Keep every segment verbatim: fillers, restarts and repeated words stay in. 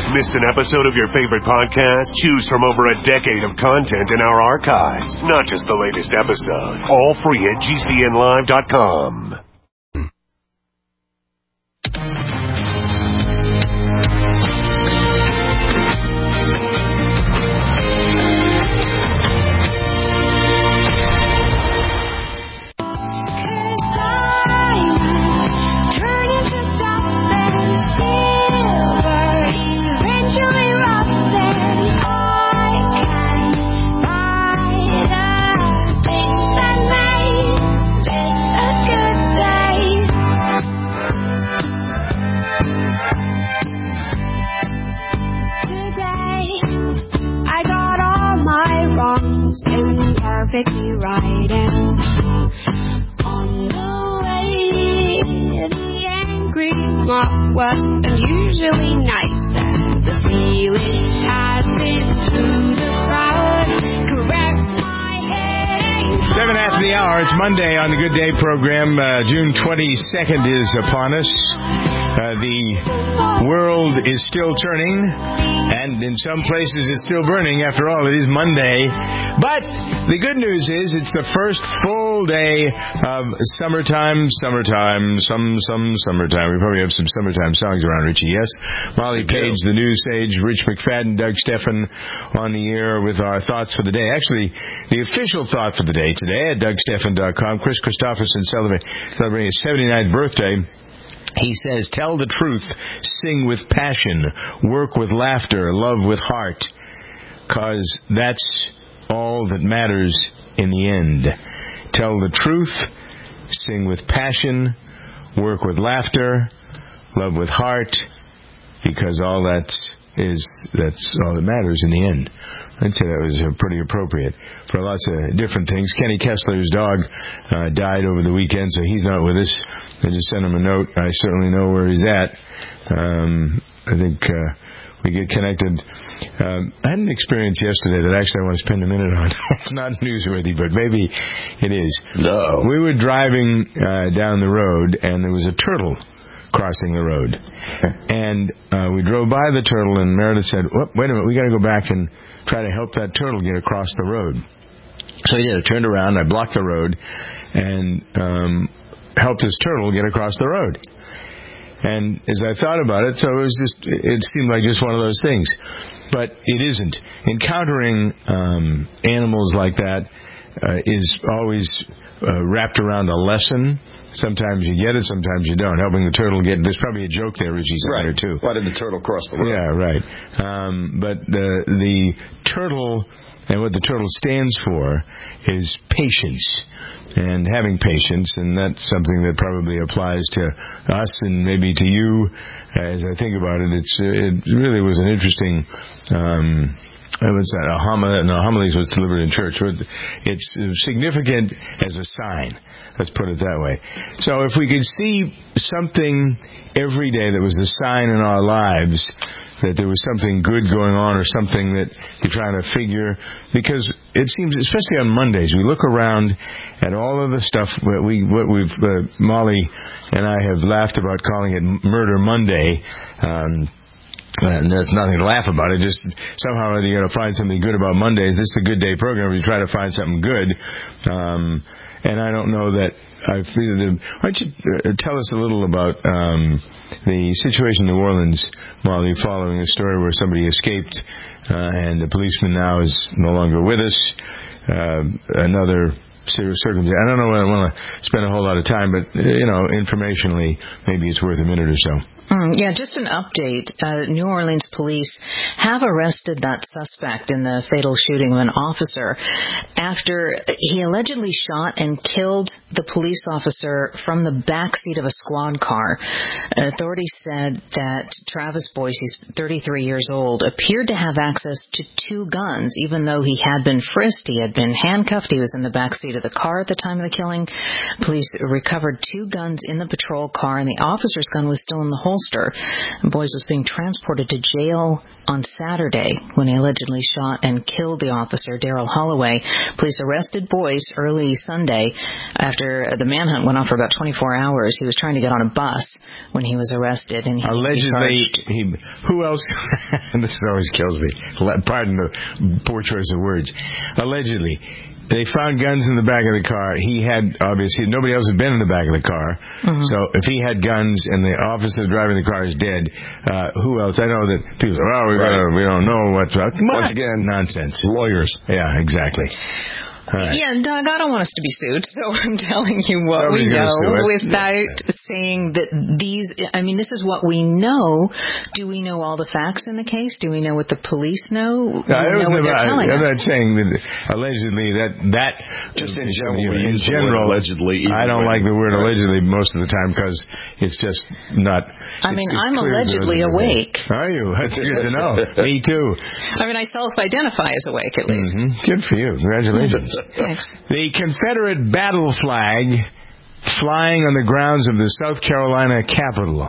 Missed an episode of your favorite podcast? Choose from over a decade of content in our archives, not just the latest episode. All free at G C N live dot com. Perfectly right, and on the way, the angry mob was unusually nice, and the feeling passing through the crowd. Correct my head. Seven after the hour. It's Monday on the Good Day program. Uh, June twenty-second is upon us. Uh, the world is still turning, and in some places it's still burning. After all, it is Monday. But the good news is it's the first full day of summertime, summertime, some, some summertime. We probably have some summertime songs around, Richie, yes? Molly Page, the news sage, Rich McFadden, Doug Stephan on the air with our thoughts for the day. Actually, the official thought for the day today at Doug Stephan dot com. Chris Christopherson celebrating his seventy-ninth birthday. He says, tell the truth, sing with passion, work with laughter, love with heart, because that's all that matters in the end. Tell the truth, sing with passion, work with laughter, love with heart, because all that's is that's all that matters in the end. I'd say that was uh, pretty appropriate for lots of different things. Kenny Kessler's dog uh, died over the weekend, so he's not with us. I just sent him a note. I certainly know where he's at. Um, I think uh, we get connected. Um, I had an experience yesterday that actually I want to spend a minute on. It's not newsworthy, but maybe it is. No. We were driving uh, down the road, and there was a turtle crossing the road. And uh, we drove by the turtle, and Meredith said, oh, wait a minute, we got to go back and try to help that turtle get across the road. So I did. I turned around, I blocked the road, and um, helped this turtle get across the road. And as I thought about it, so it was just, it seemed like just one of those things. But it isn't. Encountering um, animals like that uh, is always uh, wrapped around a lesson. Sometimes you get it, sometimes you don't. Helping the turtle get... There's probably a joke there, Richie, right. there, too. Why did the turtle cross the road? Yeah, right. Um, but the, the turtle, and what the turtle stands for, is patience. And having patience, and that's something that probably applies to us and maybe to you. As I think about it, it's it really was an interesting... Um, What's that? A homily, no, homilies was delivered in church. It's significant as a sign. Let's put it that way. So if we could see something every day that was a sign in our lives that there was something good going on or something that you're trying to figure, because it seems, especially on Mondays, we look around at all of the stuff that we, what we've, uh, Molly and I have laughed about calling it Murder Monday. Um, And there's nothing to laugh about. It just somehow you got to find something good about Mondays. This is a Good Day program. We try to find something good, um, and I don't know that I feel. The, why don't you tell us a little about um, the situation in New Orleans, Molly, following a story where somebody escaped, uh, and the policeman now is no longer with us. Uh, another serious circumstance. I don't know whether I want to spend a whole lot of time, but you know, informationally, maybe it's worth a minute or so. Mm, yeah, just an update. Uh, New Orleans police have arrested that suspect in the fatal shooting of an officer after he allegedly shot and killed the police officer from the backseat of a squad car. Authorities said that Travis Boyce, he's thirty-three years old, appeared to have access to two guns, even though he had been frisked, he had been handcuffed, he was in the backseat of the car at the time of the killing. Police recovered two guns in the patrol car, and the officer's gun was still in the holster. Ulster. Boyes was being transported to jail on Saturday when he allegedly shot and killed the officer, Daryl Holloway. Police arrested Boyes early Sunday after the manhunt went on for about twenty-four hours. He was trying to get on a bus when he was arrested. And he, allegedly, he, he, who else? And this always kills me. Pardon the poor choice of words. Allegedly, they found guns in the back of the car. He had, obviously, nobody else had been in the back of the car. Mm-hmm. So if he had guns and the officer driving the car is dead, uh, who else? I know that people say, well, we, right. gotta, we don't know what's up. Once again, nonsense. Lawyers. Yeah, exactly. Right. Yeah, Doug, I don't want us to be sued, so I'm telling you what Nobody's we know without yeah. saying that these, I mean, this is what we know. Do we know all the facts in the case? Do we know what the police know? No, we know what about, they're telling I'm us. not saying that allegedly that, that just in general, you know, in general allegedly. I don't like the word right. allegedly most of the time because it's just not. I mean, it's, it's I'm allegedly awake. Are you? That's good to know. Me too. I mean, I self-identify as awake at least. Mm-hmm. Good for you. Congratulations. Thanks. The Confederate battle flag flying on the grounds of the South Carolina Capitol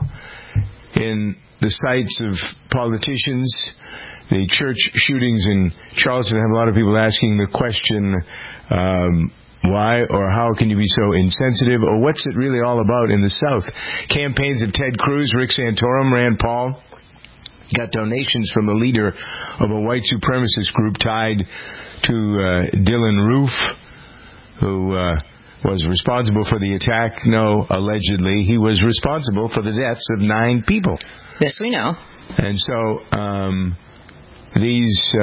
in the sights of politicians. The church shootings in Charleston have a lot of people asking the question, um, why or how can you be so insensitive, or what's it really all about in the South? Campaigns of Ted Cruz, Rick Santorum, Rand Paul got donations from the leader of a white supremacist group tied to uh, Dylan Roof, who uh, was responsible for the attack. No, allegedly, he was responsible for the deaths of nine people. This we know. And so um, these uh,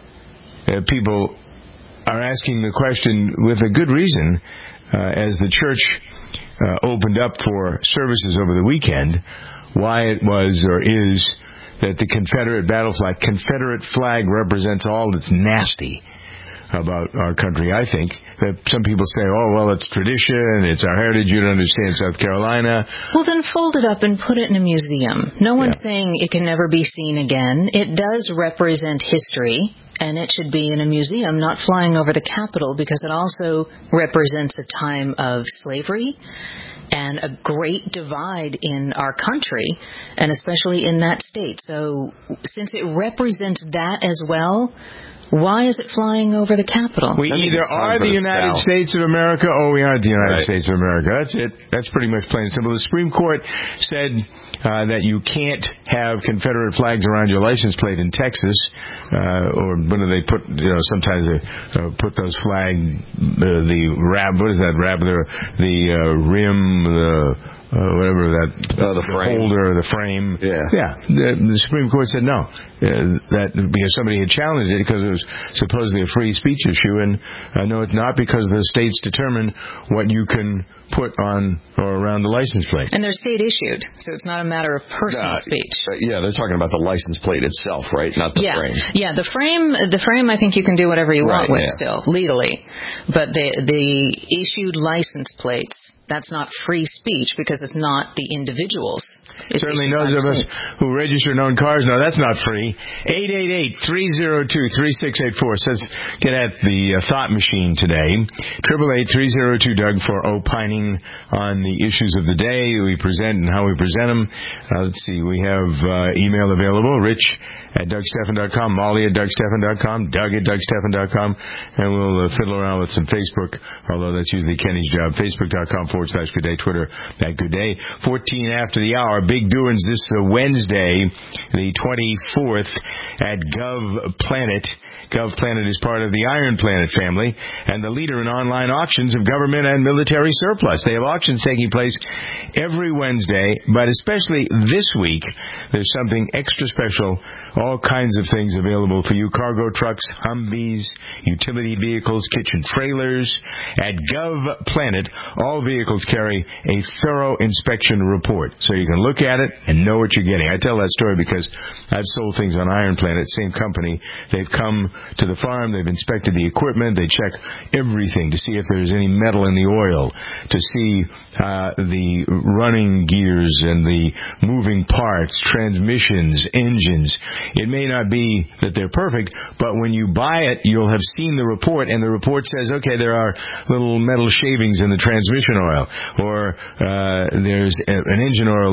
uh, people are asking the question with a good reason, uh, as the church uh, opened up for services over the weekend, why it was or is that the Confederate battle flag, Confederate flag represents all that's nasty about our country. I think that some people say, oh, well, it's tradition, it's our heritage, you don't understand South Carolina. Well, then fold it up and put it in a museum. No one's yeah. saying it can never be seen again. It does represent history, and it should be in a museum, not flying over the Capitol, because it also represents a time of slavery and a great divide in our country, and especially in that state. So since it represents that as well, why is it flying over the Capitol? We either are the United States of America or we aren't the United right. States of America. That's it. That's pretty much plain and simple. The Supreme Court said uh, that you can't have Confederate flags around your license plate in Texas, uh, or when do they put, you know, sometimes they uh, put those flag, uh, the rab, what is that, rab, the, the uh, rim, the... Uh, whatever that uh, the, the frame. holder, the frame. Yeah, yeah. The, the Supreme Court said no. Uh, that because somebody had challenged it because it was supposedly a free speech issue, and uh, no, it's not, because the states determine what you can put on or around the license plate. And they're state issued, so it's not a matter of personal uh, speech. Yeah, they're talking about the license plate itself, right? Not the yeah. frame. Yeah, the frame. The frame. I think you can do whatever you right, want with yeah. still legally, but the the issued license plates. That's not free speech because it's not the individuals. It's Certainly those of us who register and own cars know that's not free. eight eight eight, three oh two, three six eight four says get at the uh, thought machine today. triple eight, three oh two, Doug for opining on the issues of the day we present and how we present them. Uh, let's see, we have uh, email available, Rich at Doug Stephan dot com, Molly at Doug Stephan dot com, Doug at Doug Stephan dot com, and we'll uh, fiddle around with some Facebook, although that's usually Kenny's job. Facebook dot com forward slash Good Day, Twitter at Good Day. fourteen after the hour, big doings this uh, Wednesday, the twenty-fourth at Gov Planet. Gov Planet is part of the Iron Planet family and the leader in online auctions of government and military surplus. They have auctions taking place every Wednesday, but especially this week, there's something extra special. All kinds of things available for you. Cargo trucks, Humvees, utility vehicles, kitchen trailers. At Gov Planet, all vehicles carry a thorough inspection report, so you can look at it and know what you're getting. I tell that story because I've sold things on Iron Planet, same company. They've come to the farm, they've inspected the equipment, they check everything to see if there's any metal in the oil, to see uh, the running gears and the moving parts, transmissions, engines. It may not be that they're perfect, but when you buy it, you'll have seen the report, and the report says, okay, there are little metal shavings in the transmission oil, or uh, there's a, an engine oil leak at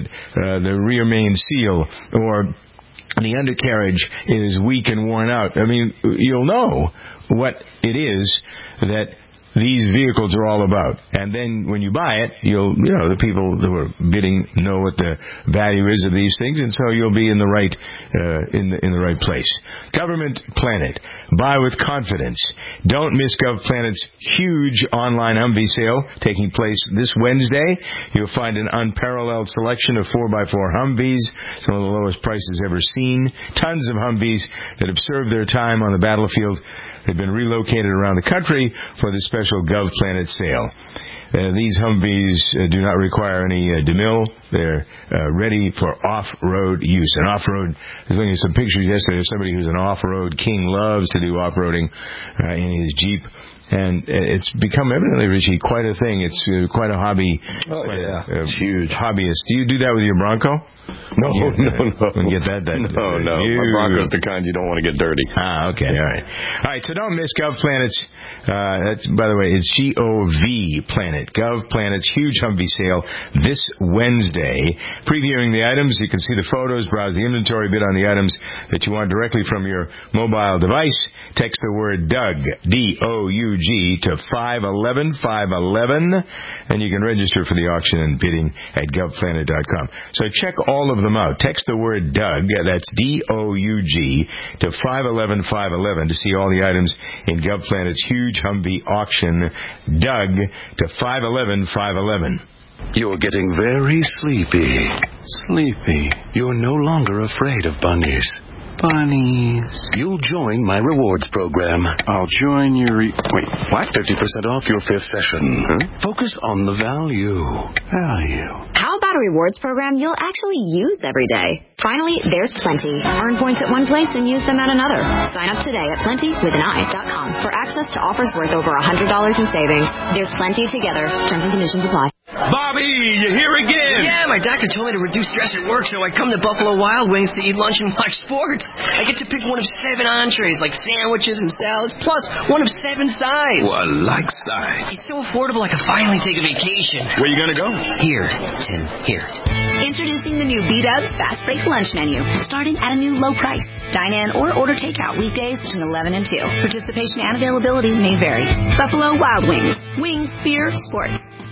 uh, the rear main seal, or the undercarriage is weak and worn out. I mean, you'll know what it is that these vehicles are all about. And then when you buy it, you'll, you know, the people who are bidding know what the value is of these things, and so you'll be in the right, uh, in the, in the right place. Government Planet. Buy with confidence. Don't miss GovPlanet's huge online Humvee sale taking place this Wednesday. You'll find an unparalleled selection of four by four Humvees, some of the lowest prices ever seen. Tons of Humvees that have served their time on the battlefield. They've been relocated around the country for the special GovPlanet sale. Uh, these Humvees uh, do not require any uh, demil. They're uh, ready for off-road use. And off-road, I was looking at some pictures yesterday of somebody who's an off-road king, loves to do off-roading uh, in his Jeep. And it's become evidently, Richie, quite a thing. It's uh, quite a hobby. Oh, yeah. A, it's huge. Hobbyist. Do you do that with your Bronco? No, you, no, no. Don't get that. that no, no. You. My Bronco's the kind you don't want to get dirty. Ah, okay. All right. All right, so don't miss GovPlanet's, uh, that's, by the way, it's G O V Planet. GovPlanet's huge Humvee sale this Wednesday. Previewing the items, you can see the photos, browse the inventory, bid on the items that you want directly from your mobile device. Text the word Doug, D O U G, to five eleven five eleven, and you can register for the auction and bidding at gov planet dot com. So check all of them out. Text the word Doug, that's D O U G, to five eleven five eleven to see all the items in GovPlanet's huge Humvee auction. Doug to five eleven five eleven. You're getting very sleepy. Sleepy. You're no longer afraid of bunnies. Bunnies. You'll join my rewards program. I'll join your... Re- Wait, what? fifty percent off your fifth session. Huh? Focus on the value. Value. How about a rewards program you'll actually use every day? Finally, there's Plenty. Earn points at one place and use them at another. Sign up today at plenty with an I dot com for access to offers worth over one hundred dollars in savings. There's Plenty together. Terms and conditions apply. Bobby, you here again? Yeah, my doctor told me to reduce stress at work, so I come to Buffalo Wild Wings to eat lunch and watch sports. I get to pick one of seven entrees, like sandwiches and salads, plus one of seven sides. Well, I like sides. It's so affordable I can finally take a vacation. Where you gonna go? Here, Tim, here. Introducing the new B-Dubs Fast Break Lunch Menu, starting at a new low price. Dine in or order takeout weekdays between eleven and two. Participation and availability may vary. Buffalo Wild Wings. Wings, beer, sports.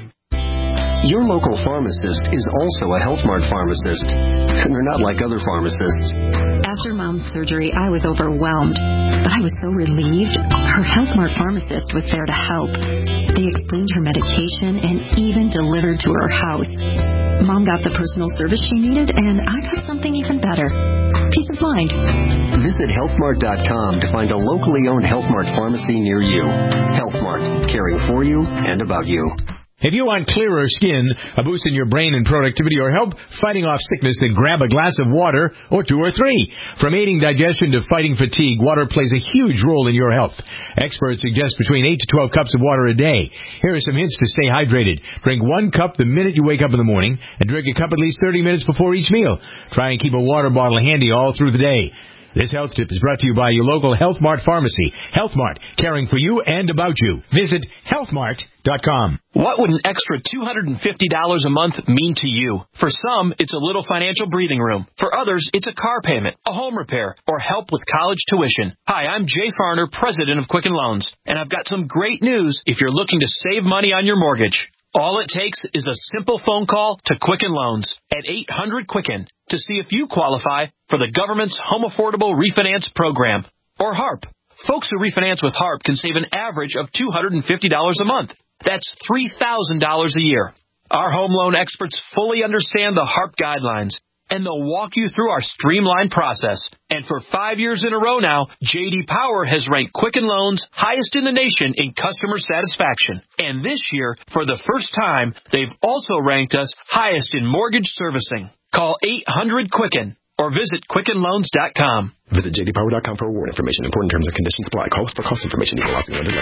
Your local pharmacist is also a Health Mart pharmacist, and they're not like other pharmacists. After Mom's surgery, I was overwhelmed, but I was so relieved. Her Health Mart pharmacist was there to help. They explained her medication and even delivered to her house. Mom got the personal service she needed, and I got something even better. Peace of mind. Visit health mart dot com to find a locally owned Health Mart pharmacy near you. Health Mart, caring for you and about you. If you want clearer skin, a boost in your brain and productivity, or help fighting off sickness, then grab a glass of water, or two or three. From aiding digestion to fighting fatigue, water plays a huge role in your health. Experts suggest between eight to twelve cups of water a day. Here are some hints to stay hydrated. Drink one cup the minute you wake up in the morning, and drink a cup at least thirty minutes before each meal. Try and keep a water bottle handy all through the day. This health tip is brought to you by your local Health Mart pharmacy. Health Mart, caring for you and about you. Visit health mart dot com. What would an extra two hundred fifty dollars a month mean to you? For some, it's a little financial breathing room. For others, it's a car payment, a home repair, or help with college tuition. Hi, I'm Jay Farner, president of Quicken Loans, and I've got some great news if you're looking to save money on your mortgage. All it takes is a simple phone call to Quicken Loans at eight hundred Quicken to see if you qualify for the government's Home Affordable Refinance Program, or HARP. Folks who refinance with HARP can save an average of two hundred fifty dollars a month. That's three thousand dollars a year. Our home loan experts fully understand the HARP guidelines, and they'll walk you through our streamlined process. And for five years in a row now, J D Power has ranked Quicken Loans highest in the nation in customer satisfaction. And this year, for the first time, they've also ranked us highest in mortgage servicing. Call eight hundred Quicken or visit quicken loans dot com. Visit j d power dot com for award information. Important terms and conditions apply. Call us for cost information. Equal housing lender.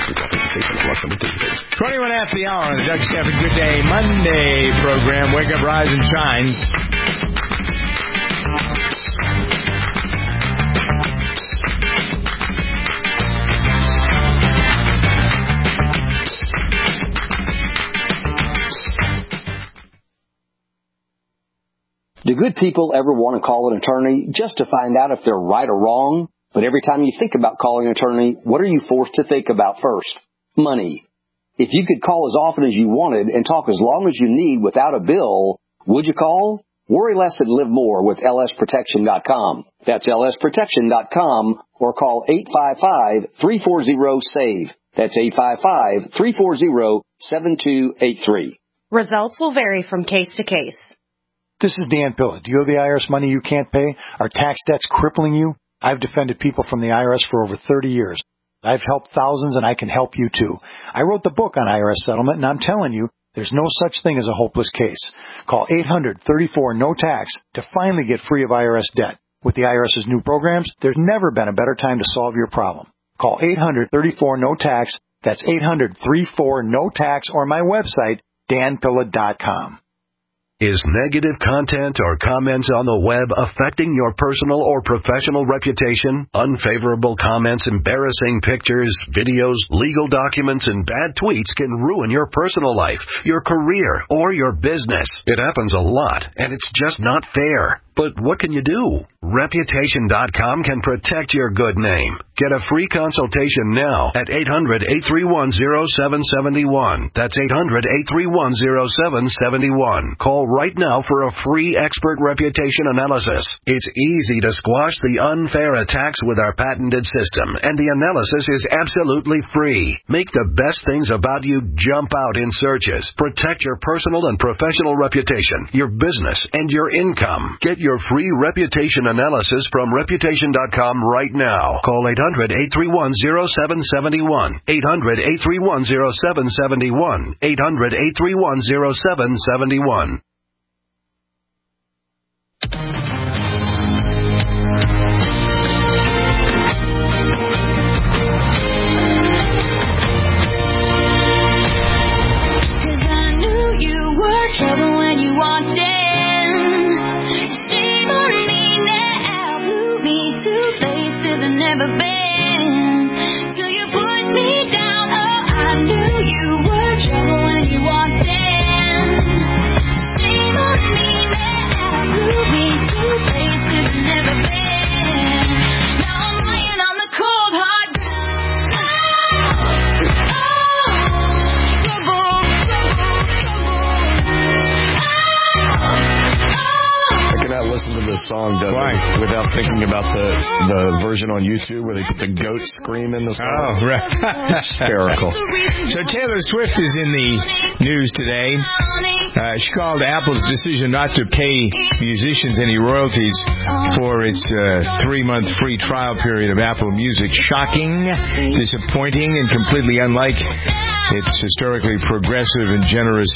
twenty-one after the hour on the Doug Stafford Good Day Monday program. Wake up, rise, and shine. Do good people ever want to call an attorney just to find out if they're right or wrong? But every time you think about calling an attorney, what are you forced to think about first? Money. If you could call as often as you wanted and talk as long as you need without a bill, would you call? Worry less and live more with L S protection dot com. That's L S protection dot com or call eight five five, three four zero, S A V E. That's eight five five, three four zero, seven two eight three. Results will vary from case to case. This is Dan Pilla. Do you owe the I R S money you can't pay? Are tax debts crippling you? I've defended people from the I R S for over thirty years. I've helped thousands, and I can help you too. I wrote the book on I R S settlement, and I'm telling you, there's no such thing as a hopeless case. Call eight hundred, thirty-four, no tax to finally get free of I R S debt. With the IRS's new programs, there's never been a better time to solve your problem. Call eight hundred, thirty-four, no tax. That's eight hundred, thirty-four, no tax, or my website, dan pilla dot com. Is negative content or comments on the web affecting your personal or professional reputation? Unfavorable comments, embarrassing pictures, videos, legal documents, and bad tweets can ruin your personal life, your career, or your business. It happens a lot, and it's just not fair. But what can you do? Reputation dot com can protect your good name. Get a free consultation now at eight hundred, eight three one, zero seven seven one. That's eight hundred, eight three one, zero seven seven one. Call right now for a free expert reputation analysis. It's easy to squash the unfair attacks with our patented system, and the analysis is absolutely free. Make the best things about you jump out in searches. Protect your personal and professional reputation, your business, and your income. Get your free reputation analysis from reputation dot com right now. Call eight hundred, eight three one, zero seven seven one. eight hundred, eight three one, zero seven seven one. eight hundred, eight three one, zero seven seven one. Trouble when you walked in. Shame on me now. Blew me to places I've never been. Till you put me down. Oh, I knew you were trouble when you walked in. Shame on me now. Blew me to places I've never been. Now I'm lying on the cold hard ground. Oh, oh, trouble, trouble, trouble. I cannot listen to this song Doug, without thinking about the the version on YouTube where they put the goat scream in the song. Oh, right. Hysterical. So Taylor Swift is in the news today. Uh, she called Apple's decision not to pay musicians any royalties for its uh, three-month free trial period of Apple Music shocking, disappointing, and completely unlike its historically progressive and generous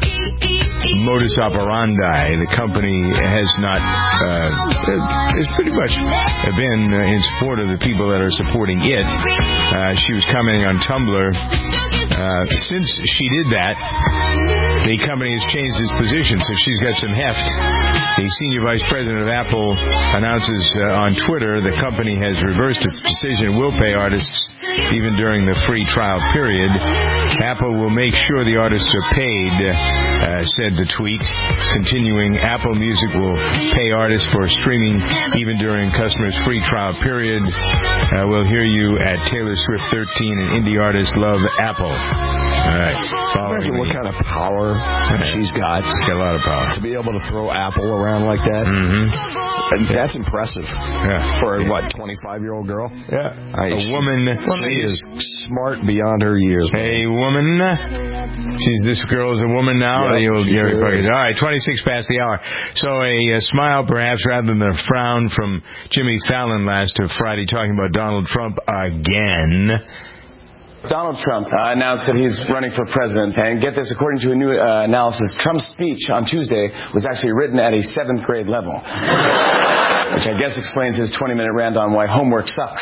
modus operandi. The company has not, uh, has pretty much been in support of the people that are supporting it. Uh, she was commenting on Tumblr. Uh, since she did that, the company has changed its position, so she's got some heft. The senior vice president of Apple announces uh, on Twitter the company has reversed its decision and will pay artists even during the free trial period. Apple will make sure the artists are paid, uh, said the tweet. Continuing, Apple Music will pay artists for streaming even during customers' free trial period. Uh, we'll hear you at Taylor Swift thirteen and indie artists love Apple. All right. Imagine what kind of power she's got. She's got a lot of power. To be able to throw Apple around like that. Mm-hmm. And that's impressive. Yeah. For a, what, twenty-five-year-old girl? Yeah. I, a she, woman. She is smart beyond her years. Man. A woman. She's this girl is a woman now. Yep, You'll, she you'll sure all right, twenty-six past the hour. So a, a smile, perhaps, rather than a frown from Jimmy Fallon last Friday talking about Donald Trump again. Donald Trump uh, announced that he's running for president. And get this, according to a new uh, analysis, Trump's speech on Tuesday was actually written at a seventh grade level, which I guess explains his twenty-minute rant on why homework sucks.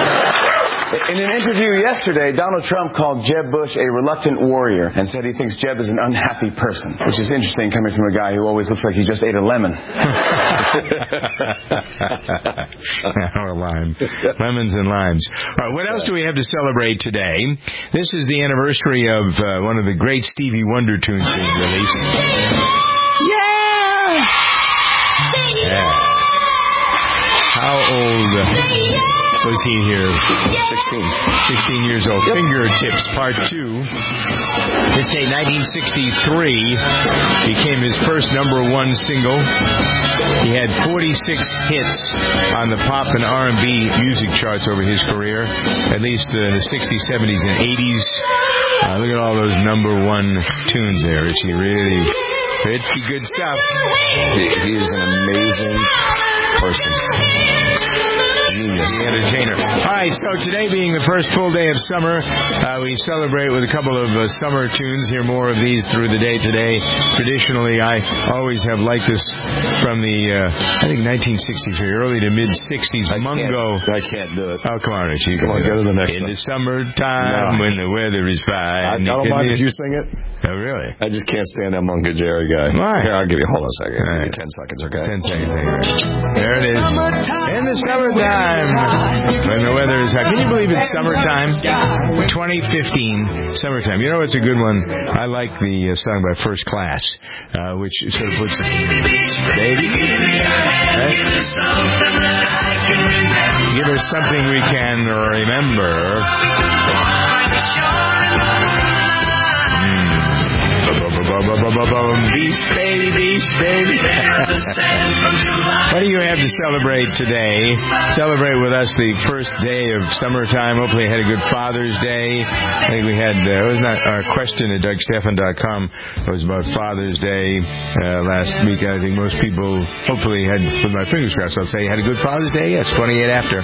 In an interview yesterday, Donald Trump called Jeb Bush a reluctant warrior and said he thinks Jeb is an unhappy person, which is interesting coming from a guy who always looks like he just ate a lemon. Or lime. Lemons and limes. All right, what else do we have to celebrate today? This is the anniversary of uh, one of the great Stevie Wonder tunes being released. Yeah! How old was he here? Sixteen. Sixteen years old. Yep. Fingertips, Part Two. This day, nineteen sixty-three, became his first number one single. He had forty-six hits on the pop and R and B music charts over his career, at least in the sixties, seventies, and eighties. Uh, look at all those number one tunes there, Richie. Really pretty good stuff. He, he is an amazing person. Genius. The entertainer. All right, so today being the first full day of summer, uh, we celebrate with a couple of uh, summer tunes. Hear more of these through the day today. Traditionally, I always have liked this from the, uh, I think, nineteen sixty-three, early to mid-sixties. I Mungo. Can't, I can't do it. Oh, come on, Richie. Come on, go to the next In one. the summertime, no. When the weather is fine. I, I don't mind if you sing it. Oh, really? I just can't stand that Mungo Jerry guy. Why? Here, I'll give you, hold on a second. All right. Give me ten seconds, okay? Ten seconds. There it is. In the summertime, when the weather is hot. Can you believe it's summertime? twenty fifteen, summertime. You know what's a good one? I like the uh, song by First Class, uh, which sort of puts us in baby. Right? Give us something we can remember. Beach baby, beach baby. What do you have to celebrate today? Celebrate with us the first day of summertime. Hopefully you had a good Father's Day. I think we had, uh, it was not our question at Doug Stephan dot com. It was about Father's Day uh, last week. I think most people hopefully had, with my fingers crossed, I'll say, had a good Father's Day. Yes, twenty-eight after.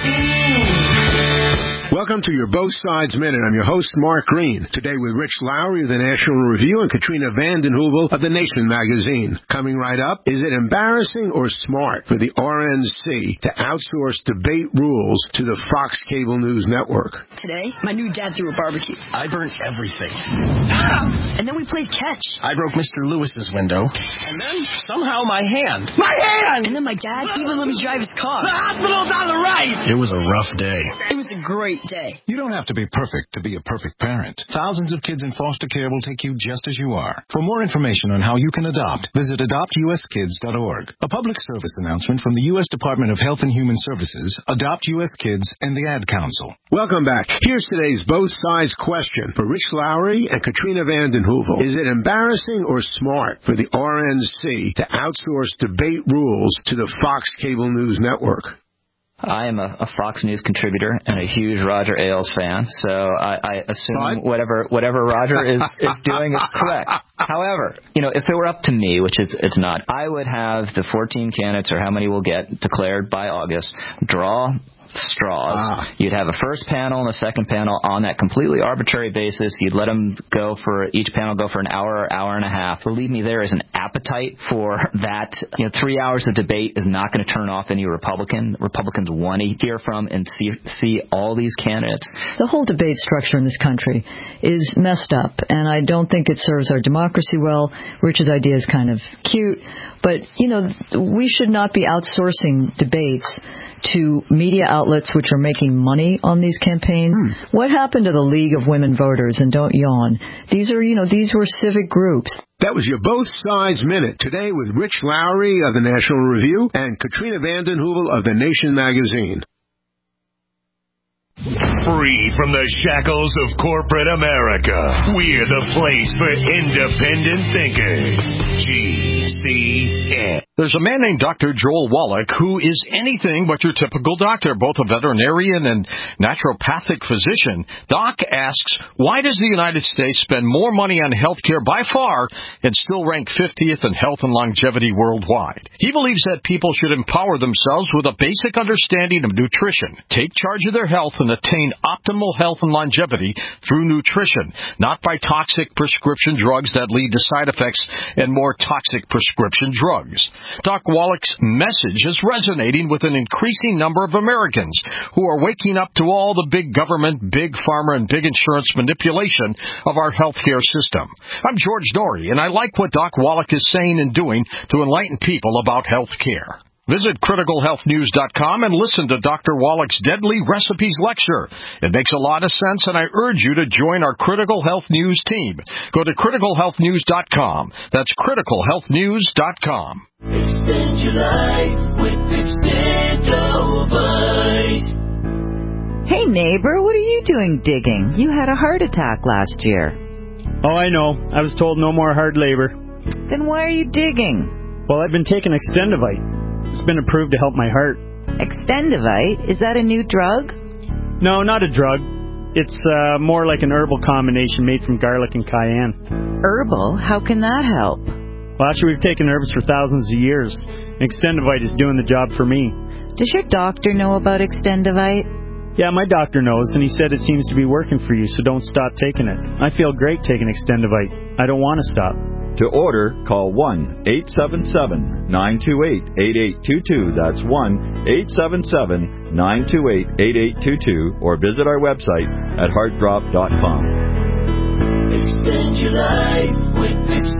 Welcome to your Both Sides Minute. I'm your host, Mark Green. Today with Rich Lowry of the National Review and Katrina vanden Heuvel of the Nation magazine. Coming right up, is it embarrassing or smart for the R N C to outsource debate rules to the Fox Cable News Network? Today, my new dad threw a barbecue. I burnt everything. And then we played catch. I broke Mister Lewis's window. And then, somehow, my hand. My hand! And then my dad even let me drive his car. The hospital's on the right! It was a rough day. It was a great day. You don't have to be perfect to be a perfect parent. Thousands of kids in foster care will take you just as you are. For more information on how you can adopt, visit adopt u s kids dot org. A public service announcement from the U S Department of Health and Human Services, Adopt U S Kids, and the Ad Council. Welcome back. Here's today's Both Sides question for Rich Lowry and Katrina vanden Heuvel. Is it embarrassing or smart for the R N C to outsource debate rules to the Fox Cable News Network? I am a, a Fox News contributor and a huge Roger Ailes fan, so I, I assume what? whatever whatever Roger is, is doing is correct. However, you know, if it were up to me, which it's, it's not, I would have the fourteen candidates, or how many we'll get, declared by August, draw straws. Ah. You'd have a first panel and a second panel on that completely arbitrary basis. You'd let them go for, each panel go for an hour or hour and a half. Believe me, there is an appetite for that. You know, three hours of debate is not going to turn off any Republican. Republicans want to hear from and see, see all these candidates. The whole debate structure in this country is messed up, and I don't think it serves our democracy well. Rich's idea is kind of cute, but, you know, we should not be outsourcing debates to media outlets which are making money on these campaigns. Hmm. What happened to the League of Women Voters? And don't yawn. These are, you know, these were civic groups. That was your Both Sides Minute. Today with Rich Lowry of the National Review and Katrina vanden Heuvel of the Nation magazine. Free from the shackles of corporate America, we're the place for independent thinkers. G C N. There's a man named Doctor Joel Wallach who is anything but your typical doctor, both a veterinarian and naturopathic physician. Doc asks, why does the United States spend more money on health care by far and still rank fiftieth in health and longevity worldwide? He believes that people should empower themselves with a basic understanding of nutrition, take charge of their health, and attain optimal health and longevity through nutrition, not by toxic prescription drugs that lead to side effects and more toxic prescription drugs. Doc Wallach's message is resonating with an increasing number of Americans who are waking up to all the big government, big pharma, and big insurance manipulation of our healthcare system. I'm George Norrie, and I like what Doc Wallach is saying and doing to enlighten people about health care. Visit critical health news dot com and listen to Doctor Wallach's Deadly Recipes lecture. It makes a lot of sense, and I urge you to join our Critical Health News team. Go to critical health news dot com. That's critical health news dot com. Extend your life with Extendovite. Hey, neighbor, what are you doing digging? You had a heart attack last year. Oh, I know. I was told no more hard labor. Then why are you digging? Well, I've been taking Extendovite. It's been approved to help my heart. Extendovite? Is that a new drug? No, not a drug. It's uh, more like an herbal combination made from garlic and cayenne. Herbal? How can that help? Well, actually, we've taken herbs for thousands of years. Extendovite is doing the job for me. Does your doctor know about Extendovite? Yeah, my doctor knows, and he said it seems to be working for you, so don't stop taking it. I feel great taking Extendovite. I don't want to stop. To order, call one eight seven seven, nine two eight, eight eight two two. That's one eight seven seven, nine two eight, eight eight two two, or visit our website at heart drop dot com. Extend your life with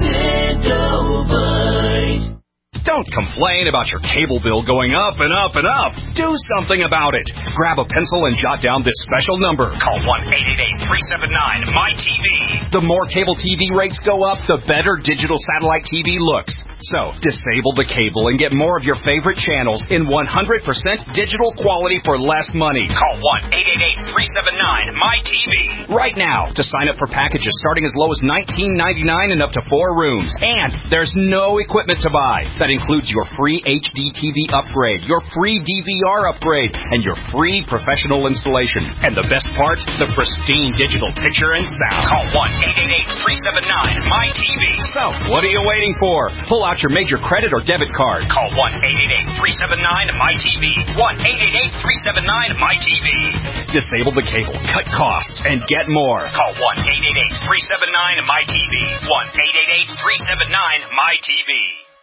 Extendovite. Don't complain about your cable bill going up and up and up. Do something about it. Grab a pencil and jot down this special number. Call one eight eight eight, three seven nine, M Y T V. The more cable T V rates go up, the better digital satellite T V looks. So, disable the cable and get more of your favorite channels in one hundred percent digital quality for less money. Call one eight eight eight, three seven nine, M Y T V right now to sign up for packages starting as low as nineteen ninety-nine and up to four rooms. And there's no equipment to buy. That includes your free H D T V upgrade, your free D V R upgrade, and your free professional installation. And the best part, the pristine digital picture and sound. Call one eight eight eight, three seven nine, M Y T V. So, what are you waiting for? Pull out your major credit or debit card. Call one eight eight eight, three seven nine, M Y T V. one eight eight eight, three seven nine, M Y T V. Disable the cable, cut costs, and get more. Call one eight eight eight, three seven nine, M Y T V. one eight eight eight, three seven nine, M Y T V.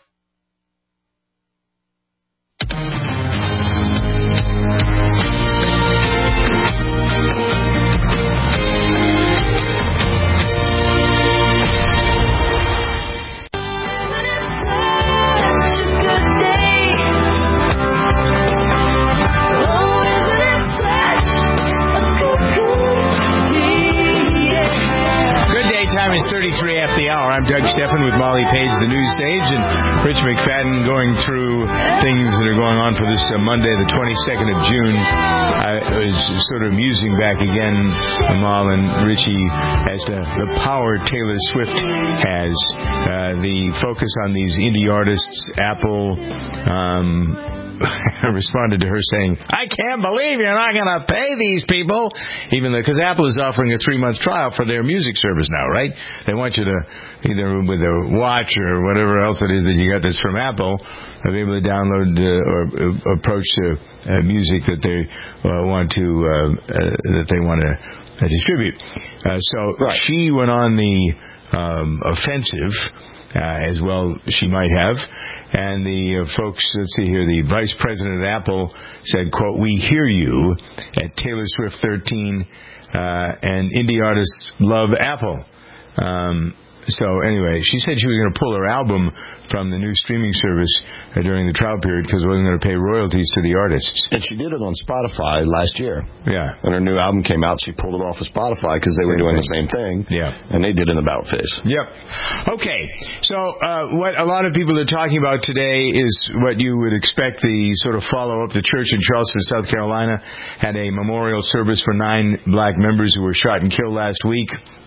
Time is thirty-three after the hour. I'm Doug Steffen with Molly Page, the news stage, and Rich McFadden going through things that are going on for this uh, Monday, the twenty-second of June. I was sort of musing back again, Amal and Richie, as to the power Taylor Swift has. Uh, the focus on these indie artists, Apple, um... I responded to her saying, I can't believe you're not going to pay these people, even though, because Apple is offering a three-month trial for their music service now, right? They want you to, either with a watch or whatever else it is that you got that's from Apple, be able to download uh, or uh, approach to uh, music that they uh, want to, uh, uh, that they want to uh, distribute. Uh, so right. She went on the um, offensive. Uh, as well she might have. And the uh, folks, let's see here, the vice president at Apple said, quote, we hear you at Taylor Swift thirteen, uh, and indie artists love Apple. Um, so anyway, she said she was going to pull her album from the new streaming service uh, during the trial period because it wasn't going to pay royalties to the artists. And she did it on Spotify last year. Yeah. When her new album came out, she pulled it off of Spotify because they were doing the same thing. Yeah. And they did an about face. Yep. Okay. So uh, what a lot of people are talking about today is what you would expect, the sort of follow-up. The church in Charleston, South Carolina, had a memorial service for nine black members who were shot and killed last week.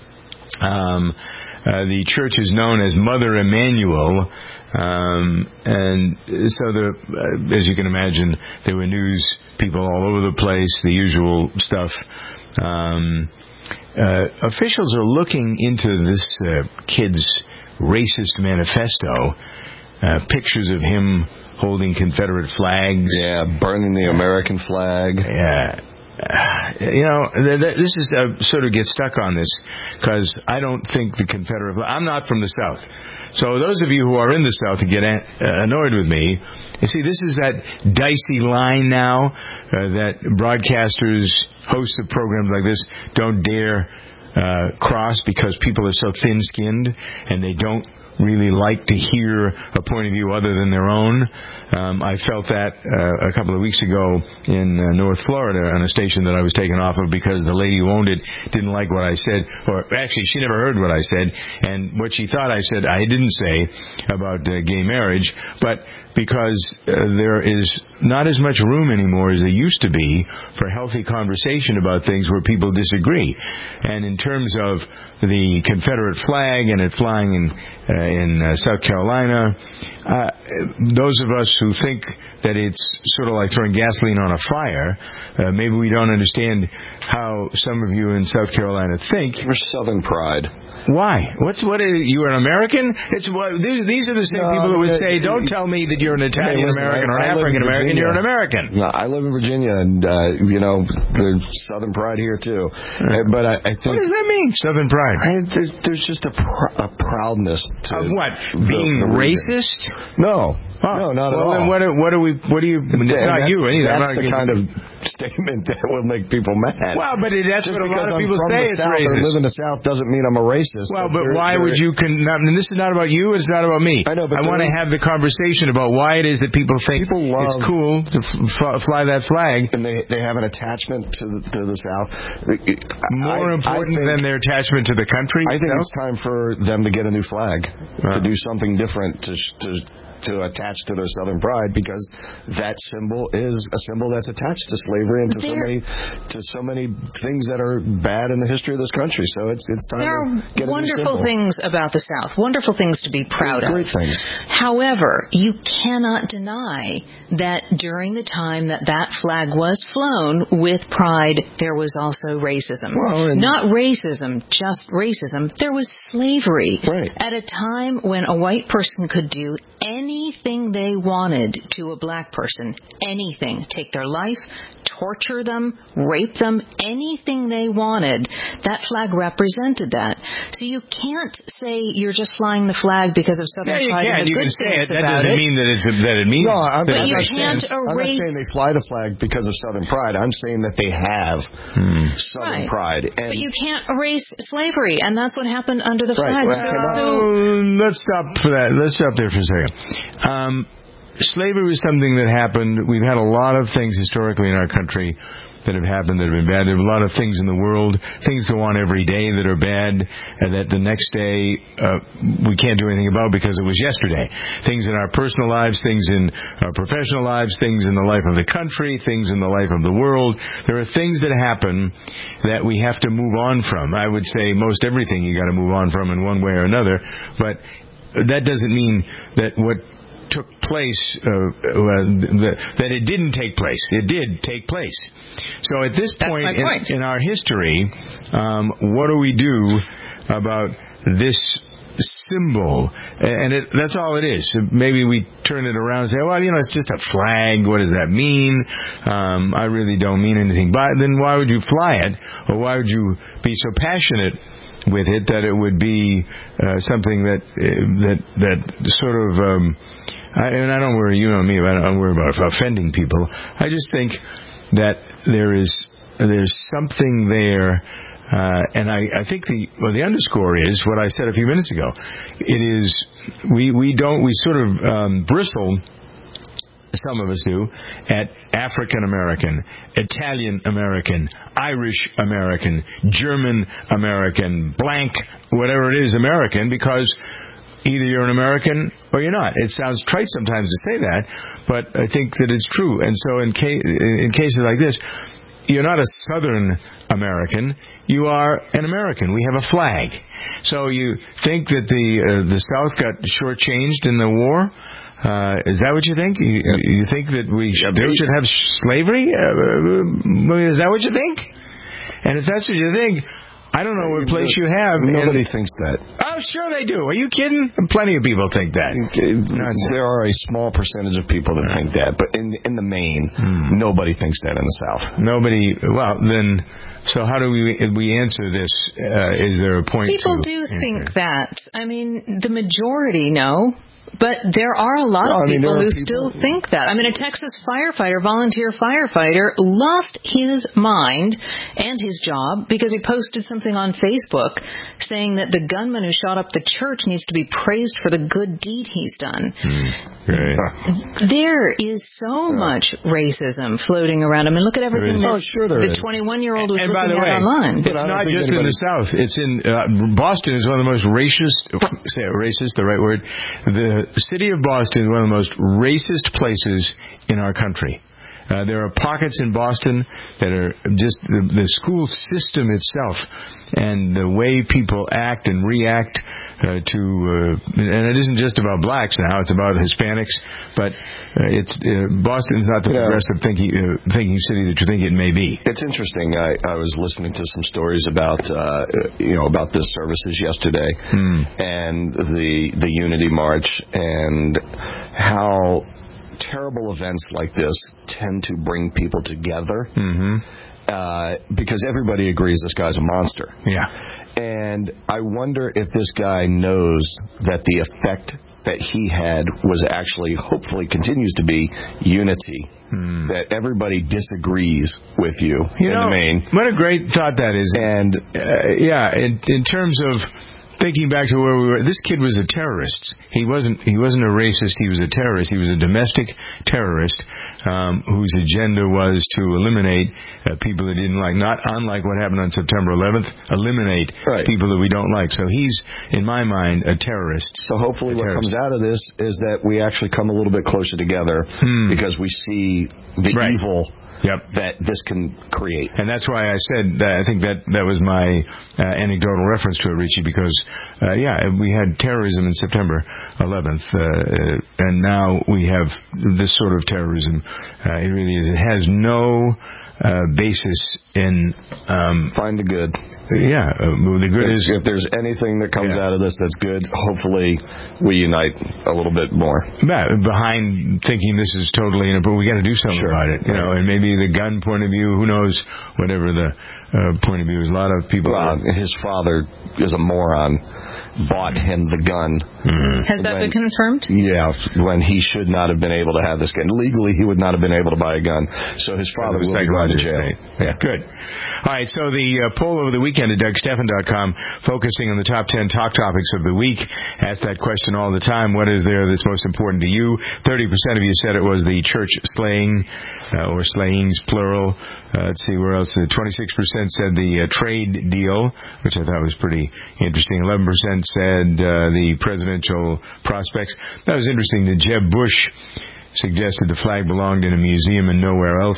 Um, uh, the church is known as Mother Emanuel. Um, and so, the, uh, as you can imagine, there were news people all over the place, the usual stuff. Um, uh, officials are looking into this uh, kid's racist manifesto. Uh, pictures of him holding Confederate flags. Yeah, burning the American flag. Yeah. Uh, you know, th- th- this is uh, sort of get stuck on this because I don't think the Confederate flag. I'm not from the South. So those of you who are in the South who get an- uh, annoyed with me, you see, this is that dicey line now uh, that broadcasters, hosts of programs like this don't dare uh, cross because people are so thin-skinned and they don't really like to hear a point of view other than their own. Um, I felt that uh, a couple of weeks ago in uh, North Florida on a station that I was taken off of because the lady who owned it didn't like what I said, or actually she never heard what I said, and what she thought I said I didn't say about uh, gay marriage, but because uh, there is not as much room anymore as there used to be for healthy conversation about things where people disagree. And in terms of the Confederate flag and it flying in, uh, in uh, South Carolina, uh, those of us who think that it's sort of like throwing gasoline on a fire, uh, maybe we don't understand how some of you in South Carolina think. For Southern pride. Why? What's what? Is, you're an American? It's what these, these are the same no, people that would say, "Don't tell me that you're an Italian American or an African American. You're an American." No, I live in Virginia, and uh, you know, there's Southern pride here too. Uh, but I, I think what does that mean, Southern pride? I, there's, there's just a, pr- a proudness to of what? The, Being the racist? No. Oh, no, not well, at all. Then what, what do we? What do you? It's not you either. That's the kind of statement that will make people mad. Well, but it, that's Just what a lot of I'm people from say. The it's South racist. Or live in the South doesn't mean I'm a racist. Well, but, but why would you? Con- not, and this is not about you. It's not about me. I know, but I want to have the conversation about why it is that people think people love, it's cool to f- fly that flag, and they they have an attachment to the, to the South. More I, important I think, than their attachment to the country. I think itself? it's time for them to get a new flag, wow. to do something different, to to. to attach to their Southern pride, because that symbol is a symbol that's attached to slavery and to there, so many to so many things that are bad in the history of this country. So it's it's time there to get a new symbol. There are wonderful things about the South, wonderful things to be proud Great of. Great things. However, you cannot deny that during the time that that flag was flown with pride, there was also racism. Well, Not racism, just racism. There was slavery. Right. At a time when a white person could do anything they wanted to a black person, anything, take their life, torture them, rape them, anything they wanted, that flag represented that. So you can't say you're just flying the flag because of Southern yeah, you pride can. and the You good can say things it. That about doesn't it. mean that it's that it means. No, I'm, but I'm you not can't saying, erase. I'm not saying they fly the flag because of Southern pride. I'm saying that they have hmm. Southern right. pride. And but you can't erase slavery, and that's what happened under the right. flag. Well, so, so let's stop for that. Let's stop there for a second. Um, slavery was something that happened. We've had a lot of things historically in our country that have happened that have been bad. There are a lot of things in the world. Things go on every day that are bad, and that the next day uh, we can't do anything about because it was yesterday. Things in our personal lives, things in our professional lives, things in the life of the country, things in the life of the world. There are things that happen that we have to move on from. I would say most everything you got to move on from in one way or another, but that doesn't mean that what took place, uh, uh, that, that it didn't take place. It did take place. So at this point, point. In, in our history, um, what do we do about this symbol? And it, that's all it is. Maybe we turn it around and say, well, you know, it's just a flag. What does that mean? Um, I really don't mean anything. But then why would you fly it? Or why would you be so passionate with it that it would be uh, something that uh, that that sort of um, I, and I don't worry, you know me, I don't worry about offending people. I just think that there is there's something there, uh, and I, I think the well the underscore is what I said a few minutes ago. It is we we don't we sort of um, bristle. Some of us do, at African American, Italian American, Irish American, German American, blank, whatever it is, American, because either you're an American or you're not. It sounds trite sometimes to say that, but I think that it's true. And so in, case, in cases like this, you're not a Southern American, you are an American. We have a flag. So you think that the uh, the South got shortchanged in the war? Uh, is that what you think? You, you think that we should, they should have slavery? Uh, is that what you think? And if that's what you think, I don't know what place you have. Nobody in, thinks that. Oh, sure they do. Are you kidding? Plenty of people think that. There are a small percentage of people that think that, but in in the main, hmm. nobody thinks that in the South. Nobody. Well, then, so how do we we answer this? Uh, is there a point? People to do answer? think that. I mean, the majority know. But there are a lot no, of I mean, people who people, still think that. I mean, a Texas firefighter, volunteer firefighter, lost his mind and his job because he posted something on Facebook saying that the gunman who shot up the church needs to be praised for the good deed he's done. Hmm. Right. There is so much racism floating around. I mean, look at everything that Oh, sure there the is. twenty-one-year-old was And by looking the way, at online. it's not just in the South. It's in uh, Boston is one of the most racist. Say it, racist, the right word. The city of Boston is one of the most racist places in our country. Uh, there are pockets in Boston that are just the, the school system itself and the way people act and react uh, to, uh, and it isn't just about blacks now, it's about Hispanics, but uh, it's uh, Boston's not the yeah. progressive thinking, uh, thinking city that you think it may be. It's interesting. I, I was listening to some stories about, uh, you know, about the services yesterday hmm. and the the Unity March and how terrible events like this tend to bring people together mm-hmm. uh, because everybody agrees this guy's a monster. Yeah. And I wonder if this guy knows that the effect that he had was actually, hopefully continues to be, unity. Hmm. That everybody disagrees with you, you in know, the main. What a great thought that is. And, uh, yeah, in, in terms of thinking back to where we were, this kid was a terrorist. He wasn't. He wasn't a racist. He was a terrorist. He was a domestic terrorist um, whose agenda was to eliminate uh, people that he didn't like. Not unlike what happened on September eleventh. Eliminate right. people that we don't like. So he's, in my mind, a terrorist. So hopefully, what comes out of this is that we actually come a little bit closer together hmm. because we see the right. evil. Yep. That this can create. And that's why I said that I think that that was my uh, anecdotal reference to it, Richie, because, uh, yeah, we had terrorism in September eleventh, uh, and now we have this sort of terrorism. Uh, it really is. It has no uh, basis in... Um, Find the good. Yeah, uh, the good if, is... If there's anything that comes yeah. out of this that's good, hopefully we unite a little bit more. Yeah, behind thinking this is totally... But we got to do something sure. about it. You know, and maybe the gun point of view, who knows, whatever the uh, point of view is. A lot of people... Well, are, his father is a moron. Bought him the gun. Mm-hmm. Has that when, been confirmed? Yeah, when he should not have been able to have this gun. Legally, he would not have been able to buy a gun. So his father will be going to jail. Yeah, good. All right, so the uh, poll over the weekend at Doug Stephan dot com, focusing on the top ten talk topics of the week. Ask that question all the time. What is there that's most important to you? thirty percent of you said it was the church slaying, uh, or slayings, plural. Uh, let's see, where else? Uh, twenty-six percent said the uh, trade deal, which I thought was pretty interesting. eleven percent said uh, the presidential prospects. That was interesting that Jeb Bush suggested the flag belonged in a museum and nowhere else.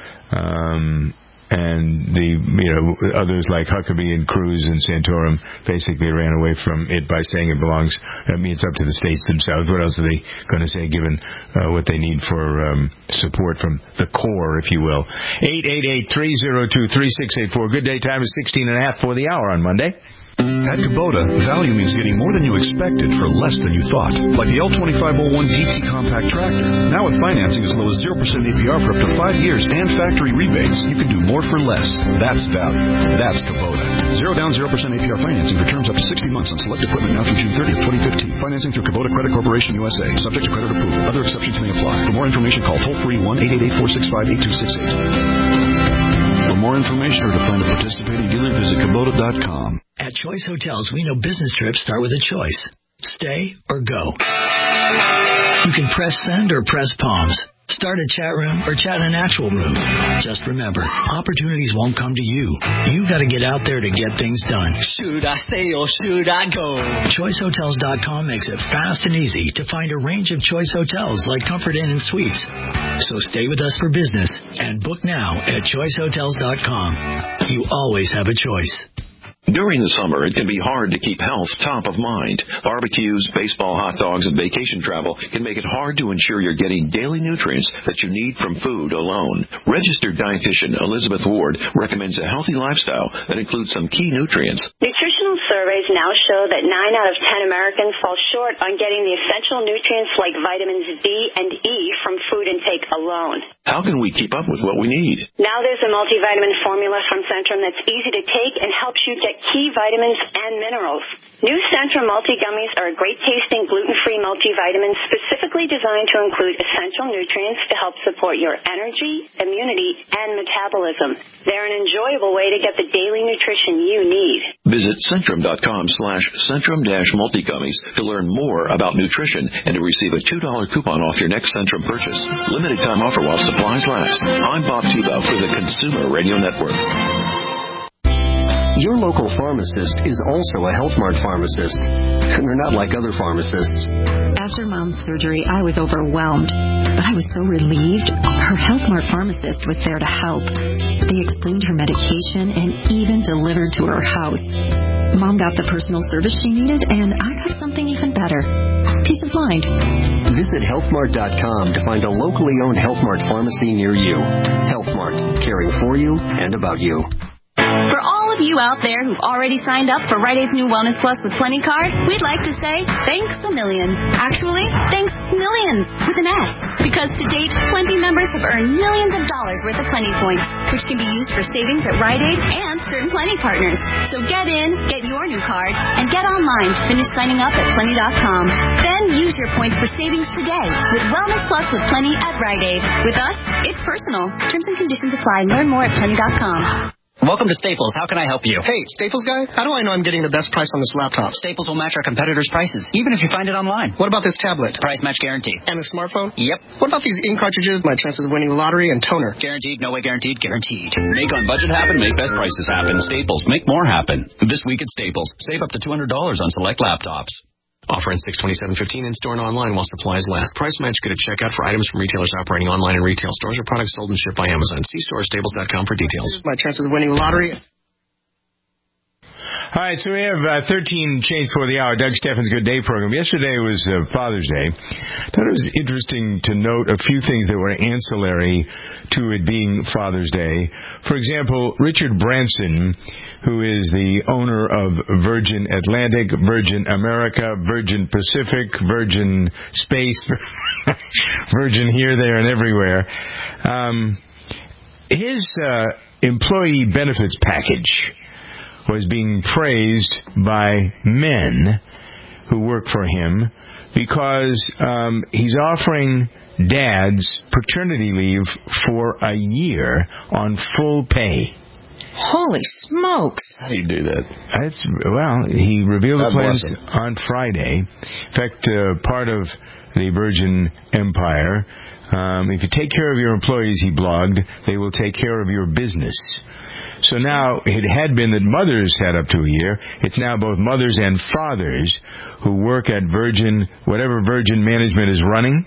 Um, and the, you know, others like Huckabee and Cruz and Santorum basically ran away from it by saying it belongs, I mean, it's up to the states themselves. What else are they going to say given uh, what they need for um, support from the core, if you will? eight eight eight, three oh two, three six eight four. Good day time is sixteen and a half for the hour on Monday. At Kubota, value means getting more than you expected for less than you thought. Like the L twenty-five oh one D T compact tractor. Now with financing as low as zero percent A P R for up to five years and factory rebates, you can do more for less. That's value. That's Kubota. Zero down, zero percent A P R financing for terms up to sixty months on select equipment now through June thirtieth, twenty fifteen. Financing through Kubota Credit Corporation U S A. Subject to credit approval. Other exceptions may apply. For more information, call toll-free one eight eight eight, four six five, eight two six eight. For more information or to find a participating dealer, visit Kubota dot com. At Choice Hotels, we know business trips start with a choice. Stay or go. You can press send or press palms. Start a chat room or chat in an actual room. Just remember, opportunities won't come to you. You got to get out there to get things done. Should I stay or should I go? Choice Hotels dot com makes it fast and easy to find a range of choice hotels like Comfort Inn and Suites. So stay with us for business and book now at Choice Hotels dot com. You always have a choice. During the summer, it can be hard to keep health top of mind. Barbecues, baseball, hot dogs, and vacation travel can make it hard to ensure you're getting daily nutrients that you need from food alone. Registered dietitian Elizabeth Ward recommends a healthy lifestyle that includes some key nutrients. Nutritional surveys now show that nine out of ten Americans fall short on getting the essential nutrients like vitamins D and E from food intake alone. How can we keep up with what we need? Now there's a multivitamin formula from Centrum that's easy to take and helps you get key vitamins and minerals. New Centrum multi-gummies are a great-tasting gluten-free multivitamin specifically designed to include essential nutrients to help support your energy, immunity, and metabolism. They're an enjoyable way to get the daily nutrition you need. Visit Centrum dot com com slash Centrum dash multigummies to learn more about nutrition and to receive a two dollar coupon off your next Centrum purchase. Limited time offer while supplies last. I'm Bob Tebow for the Consumer Radio Network. Your local pharmacist is also a Health Mart pharmacist. And they're not like other pharmacists. After Mom's surgery, I was overwhelmed. But I was so relieved. Her Health Mart pharmacist was there to help. They explained her medication and even delivered to her house. Mom got the personal service she needed, and I got something even better. Peace of mind. Visit health mart dot com to find a locally owned Health Mart pharmacy near you. Health Mart, caring for you and about you. For all of you out there who've already signed up for Rite Aid's new Wellness Plus with Plenty card, we'd like to say thanks a million. Actually, thanks millions with an S. Because to date, Plenty members have earned millions of dollars worth of Plenty points, which can be used for savings at Rite Aid and certain Plenty partners. So get in, get your new card, and get online to finish signing up at Plenty dot com. Then use your points for savings today with Wellness Plus with Plenty at Rite Aid. With us, it's personal. Terms and conditions apply. Learn more at Plenty dot com. Welcome to Staples. How can I help you? Hey, Staples guy, how do I know I'm getting the best price on this laptop? Staples will match our competitors' prices, even if you find it online. What about this tablet? Price match guarantee. And the smartphone? Yep. What about these ink cartridges, my chances of winning the lottery, and toner? Guaranteed, no way guaranteed, guaranteed. Make on budget happen, make best prices happen. Staples, make more happen. This week at Staples, save up to two hundred dollars on select laptops. Offer in six twenty-seven fifteen in store and online while supplies last. Price match good at checkout for items from retailers operating online and retail stores or products sold and shipped by Amazon. See store staples dot com for details. My chances of winning the lottery. All right, so we have uh, thirteen change for the hour. Doug Steffens' Good Day program. Yesterday was uh, Father's Day. I thought it was interesting to note a few things that were ancillary to it being Father's Day. For example, Richard Branson, who is the owner of Virgin Atlantic, Virgin America, Virgin Pacific, Virgin Space, Virgin here, there, and everywhere. Um, his uh, employee benefits package was being praised by men who work for him because um, he's offering dads paternity leave for a year on full pay. Holy smokes. How do you do that? That's, well, he revealed God the plans bless him. on Friday. In fact, uh, part of the Virgin Empire, um, if you take care of your employees, he blogged, they will take care of your business. So now, it had been that mothers had up to a year. It's now both mothers and fathers who work at Virgin, whatever Virgin management is running.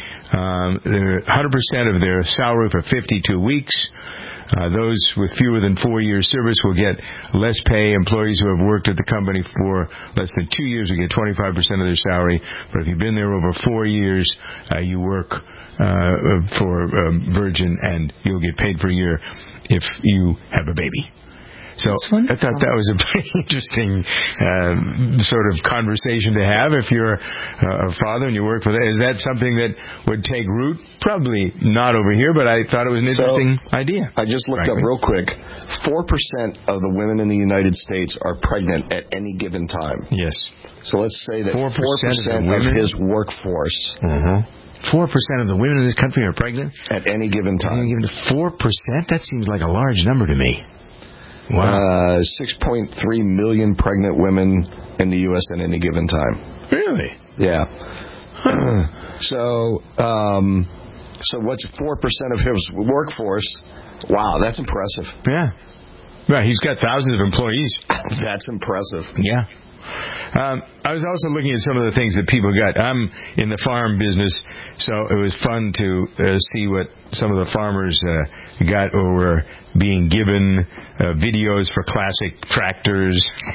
Um, they're one hundred percent of their salary for fifty-two weeks. Uh, those with fewer than four years service will get less pay. Employees who have worked at the company for less than two years will get twenty-five percent of their salary. But if you've been there over four years, uh, you work uh, for um, Virgin and you'll get paid per year if you have a baby. So I thought that was a pretty interesting uh, sort of conversation to have if you're uh, a father and you work for that. Is that something that would take root? Probably not over here, but I thought it was an interesting so, idea. I just looked frankly. up real quick. four percent of the women in the United States are pregnant at any given time. Yes. So let's say that four percent, four percent of, of his workforce... Uh-huh. Four percent of the women in this country are pregnant? At any given time. Four percent? That seems like a large number to me. Wow. Uh, six point three million pregnant women in the U S at any given time. Really? Yeah. Huh. So, um, so what's four percent of his workforce? Wow, that's impressive. Yeah. Right, he's got thousands of employees. That's impressive. Yeah. Um, I was also looking at some of the things that people got. I'm in the farm business, so it was fun to uh, see what some of the farmers uh, got or were being given uh, videos for classic tractors,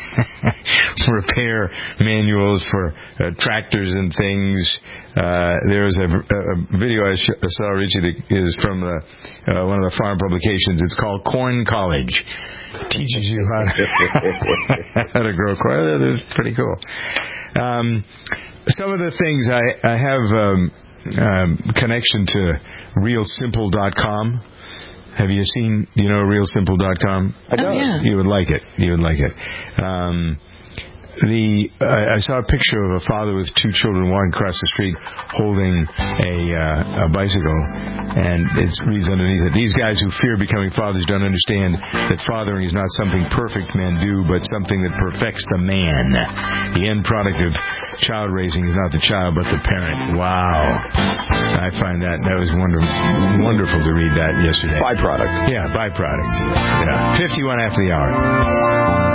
repair manuals for uh, tractors and things. Uh, there was a, a video I, sh- I saw, Richie, that is from the, uh, one of the farm publications. It's called Corn College. Teaches you how to, how to grow corn. That's pretty cool. Um, some of the things I, I have um, um, connection to real simple dot com. Have you seen, you know, real simple dot com? I don't. Oh, yeah. You would like it. You would like it. Um, the uh, I saw a picture of a father with two children walking across the street holding a, uh, a bicycle, and it reads underneath it, "These guys who fear becoming fathers don't understand that fathering is not something perfect men do, but something that perfects the man. The end product of child raising is not the child, but the parent." Wow. I find that, that was wonderful, wonderful to read that yesterday. Byproduct. Yeah, byproduct. Yeah. fifty-one after the hour.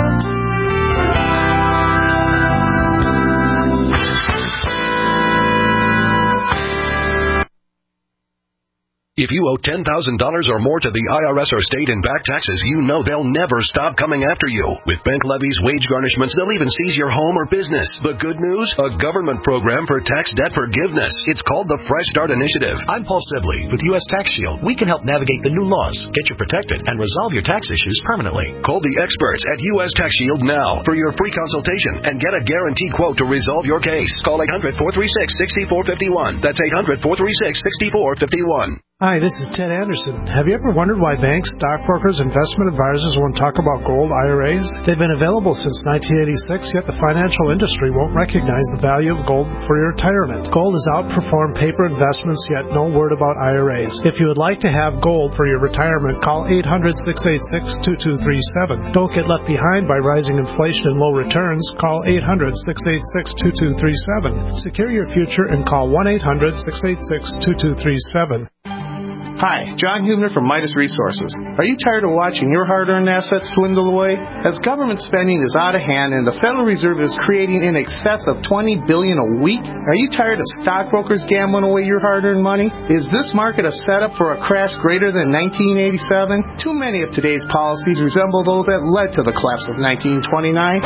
If you owe ten thousand dollars or more to the I R S or state in back taxes, you know they'll never stop coming after you. With bank levies, wage garnishments, they'll even seize your home or business. The good news? A government program for tax debt forgiveness. It's called the Fresh Start Initiative. I'm Paul Sibley with U S Tax Shield. We can help navigate the new laws, get you protected, and resolve your tax issues permanently. Call the experts at U S Tax Shield now for your free consultation and get a guaranteed quote to resolve your case. Call eight hundred, four three six, six four five one. That's eight hundred, four three six, six four five one. Hi, this is Ted Anderson. Have you ever wondered why banks, stockbrokers, investment advisors won't talk about gold I R As? They've been available since nineteen eighty-six, yet the financial industry won't recognize the value of gold for your retirement. Gold has outperformed paper investments, yet no word about I R As. If you would like to have gold for your retirement, call eight hundred, six eight six, two two three seven. Don't get left behind by rising inflation and low returns. Call eight hundred, six eight six, two two three seven. Secure your future and call one eight hundred, six eight six, two two three seven. Hi, John Hubner from Midas Resources. Are you tired of watching your hard-earned assets dwindle away? As government spending is out of hand and the Federal Reserve is creating in excess of twenty billion dollars a week, are you tired of stockbrokers gambling away your hard-earned money? Is this market a setup for a crash greater than nineteen eighty-seven? Too many of today's policies resemble those that led to the collapse of nineteen twenty-nine.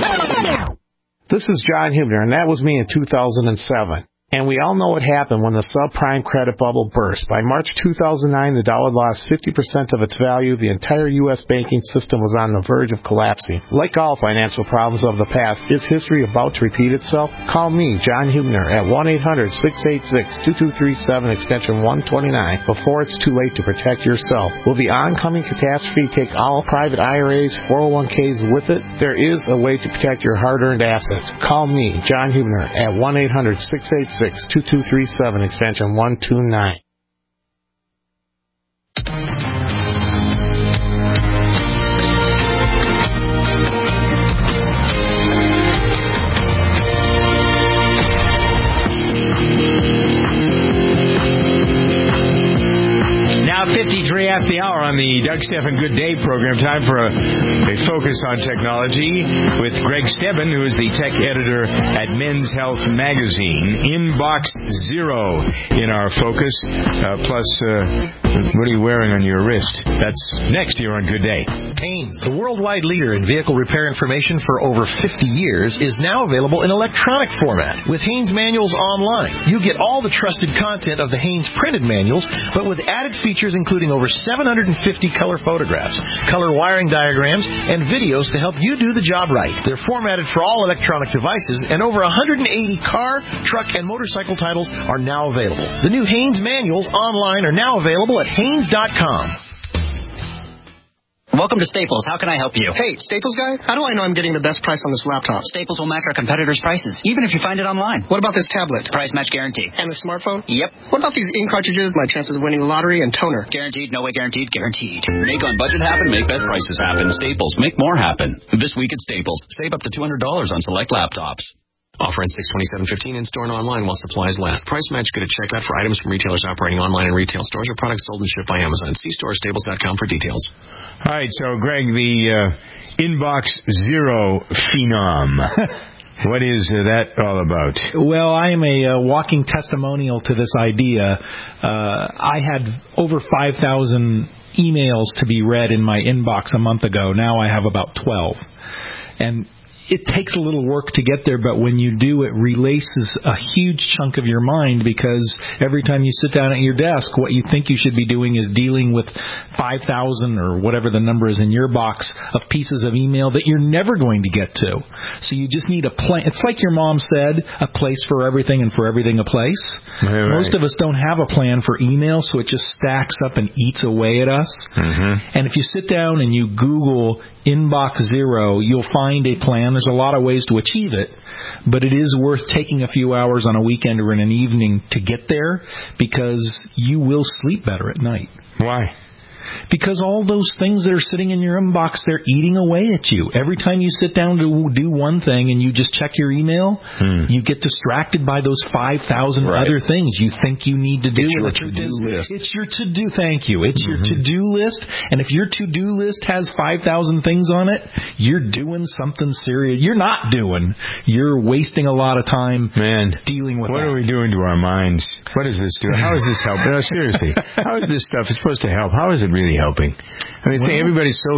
This is John Hubner, and that was me in two thousand seven. And we all know what happened when the subprime credit bubble burst. By March two thousand nine, the dollar lost fifty percent of its value. The entire U S banking system was on the verge of collapsing. Like all financial problems of the past, is history about to repeat itself? Call me, John Hubner, at one eight hundred, six eight six, two two three seven, extension one twenty-nine, before it's too late to protect yourself. Will the oncoming catastrophe take all private I R As, four oh one k's with it? There is a way to protect your hard-earned assets. Call me, John Hubner, at one eight hundred, six eight six, two two three seven, extension one two nine. fifty-three after the hour on the Doug Stephan Good Day program. Time for a, a focus on technology with Greg Stebbin, who is the tech editor at Men's Health Magazine. Inbox Zero in our focus. Uh, plus, uh, what are you wearing on your wrist? That's next here on Good Day. Haynes, the worldwide leader in vehicle repair information for over fifty years, is now available in electronic format. With Haynes Manuals Online, you get all the trusted content of the Haynes printed manuals, but with added features including over seven hundred fifty color photographs, color wiring diagrams, and videos to help you do the job right. They're formatted for all electronic devices, and over one hundred eighty car, truck, and motorcycle titles are now available. The new Haynes Manuals Online are now available at Haynes dot com. Welcome to Staples. How can I help you? Hey, Staples guy, how do I know I'm getting the best price on this laptop? Staples will match our competitors' prices, even if you find it online. What about this tablet? Price match guarantee. And the smartphone? Yep. What about these ink cartridges, my chances of winning the lottery, and toner? Guaranteed, no way guaranteed, guaranteed. Make on budget happen, make best prices happen. Staples, make more happen. This week at Staples, save up to two hundred dollars on select laptops. Offer ends six twenty-seven fifteen in store and online while supplies last. Price match good at checkout for items from retailers operating online and retail stores or products sold and shipped by Amazon. See store staples dot com for details. All right, so Greg, the uh, Inbox Zero phenom. What is uh, that all about? Well, I am a uh, walking testimonial to this idea. Uh, I had over five thousand emails to be read in my inbox a month ago. Now I have about twelve. And it takes a little work to get there, but when you do, it releases a huge chunk of your mind, because every time you sit down at your desk, what you think you should be doing is dealing with five thousand or whatever the number is in your box of pieces of email that you're never going to get to. So you just need a plan. It's like your mom said, a place for everything and for everything a place. Right. Most of us don't have a plan for email, so it just stacks up and eats away at us. Mm-hmm. And if you sit down and you Google Inbox Zero, you'll find a plan and there's a lot of ways to achieve it, but it is worth taking a few hours on a weekend or in an evening to get there, because you will sleep better at night. Why? Because all those things that are sitting in your inbox, they're eating away at you. Every time you sit down to do one thing and you just check your email, hmm. you get distracted by those five thousand right. other things you think you need to do. It's your to-do list. It's your to-do, thank you. It's mm-hmm. your to-do list. And if your to-do list has five thousand things on it, you're doing something serious. You're not doing. You're wasting a lot of time Man, dealing with what that. are we doing to our minds? What does this do? How is this helping? No, seriously. How is this stuff supposed to help? How is it really helping? I mean, well, think everybody's so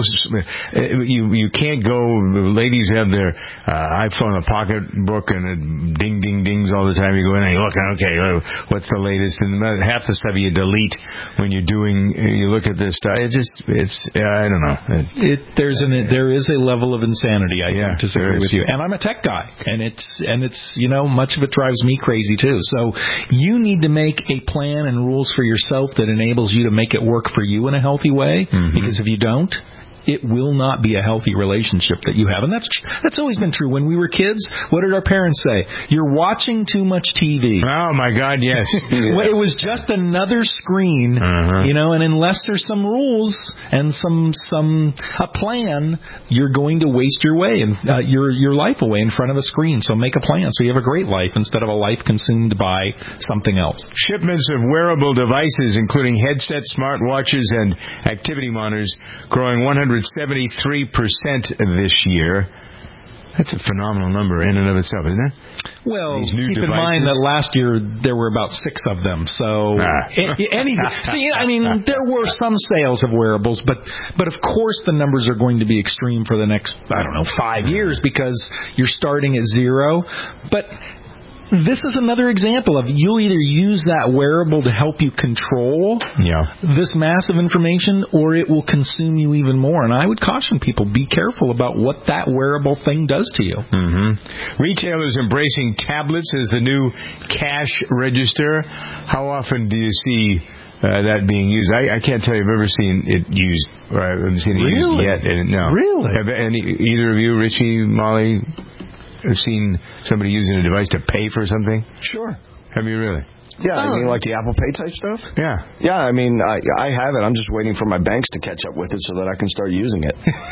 uh, you you can't go. Ladies have their uh, iPhone, a pocketbook, and a ding ding dings all the time. You go in and you look, okay, what's the latest? And half the stuff you delete when you're doing. You look at this stuff. It just it's uh, I don't know. It, it there's an there is a level of insanity. I yeah, disagree with you. And I'm a tech guy, and it's and it's you know much of it drives me crazy too. So you need to make a plan and rules for yourself that enables you to make it work for you in a healthy way. Mm-hmm. Because if you don't, it will not be a healthy relationship that you have. And that's that's always been true. When we were kids, what did our parents say? You're watching too much T V. Oh, my God, yes. Well, it was just another screen, uh-huh. you know, and unless there's some rules and some some a plan, you're going to waste your way and uh, your your life away in front of a screen. So make a plan so you have a great life instead of a life consumed by something else. Shipments of wearable devices, including headsets, smartwatches, and activity monitors, growing one hundred seventy-three percent this year. That's a phenomenal number in and of itself, isn't it? Well, keep devices. in mind that last year there were about six of them. So, ah. any, see, I mean, there were some sales of wearables, but but of course the numbers are going to be extreme for the next, I don't know, five years because you're starting at zero. But this is another example of you'll either use that wearable to help you control yeah. this massive information, or it will consume you even more. And I would caution people, be careful about what that wearable thing does to you. Mm-hmm. Retailers embracing tablets as the new cash register. How often do you see uh, that being used? I, I can't tell you I've ever seen it used, or I haven't seen it really? used yet. No. Really? Have any, either of you, Richie, Molly, have seen somebody using a device to pay for something? Sure. Have you really? Yeah, I oh. mean like the Apple Pay type stuff? Yeah. Yeah, I mean, I, I have it. I'm just waiting for my banks to catch up with it so that I can start using it.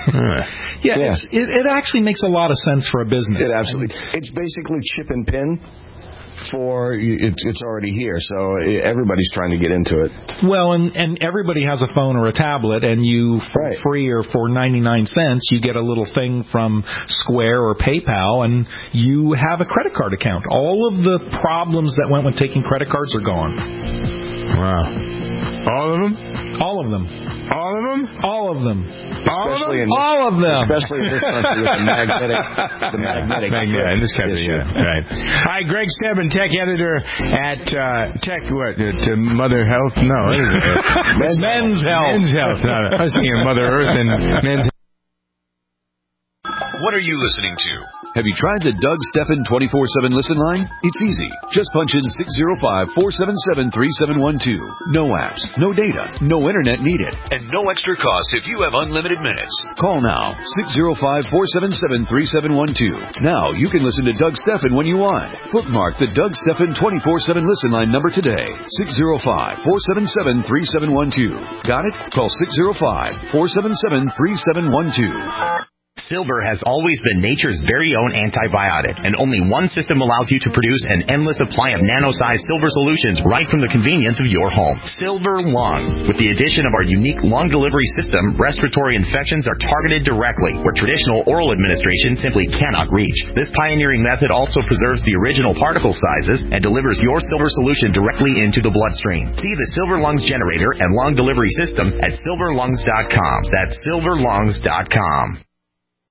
yeah, yeah. It's, it, it actually makes a lot of sense for a business. It absolutely. It's basically chip and pin. For it's it's already here, so everybody's trying to get into it. Well, and and everybody has a phone or a tablet, and you for right. free or for ninety-nine cents, you get a little thing from Square or PayPal, and you have a credit card account. All of the problems that went with taking credit cards are gone. Wow. All of them? All of them. All of them? All of them. All of them? In this, All of them. Especially in this country with the magnetic, the magnetic. Yeah, in this country, yeah. Right. Hi, Greg Stebben, tech editor at uh, Tech, what, at uh, Mother Health? No, what is it? Men's, Men's Health. Men's Health. No, I was thinking of Mother Earth and Men's Health. What are you listening to? Have you tried the Doug Stephan twenty-four seven listen line? It's easy. Just punch in six zero five, four seven seven, three seven one two. No apps, no data, no internet needed, and no extra cost if you have unlimited minutes. Call now, six zero five, four seven seven, three seven one two. Now you can listen to Doug Stephan when you want. Bookmark the Doug Stephan twenty-four seven listen line number today, six zero five, four seven seven, three seven one two. Got it? Call six zero five, four seven seven, three seven one two. Silver has always been nature's very own antibiotic, and only one system allows you to produce an endless supply of nano-sized silver solutions right from the convenience of your home. Silver Lungs. With the addition of our unique lung delivery system, respiratory infections are targeted directly, where traditional oral administration simply cannot reach. This pioneering method also preserves the original particle sizes and delivers your silver solution directly into the bloodstream. See the Silver Lungs generator and lung delivery system at silver lungs dot com. That's silver lungs dot com.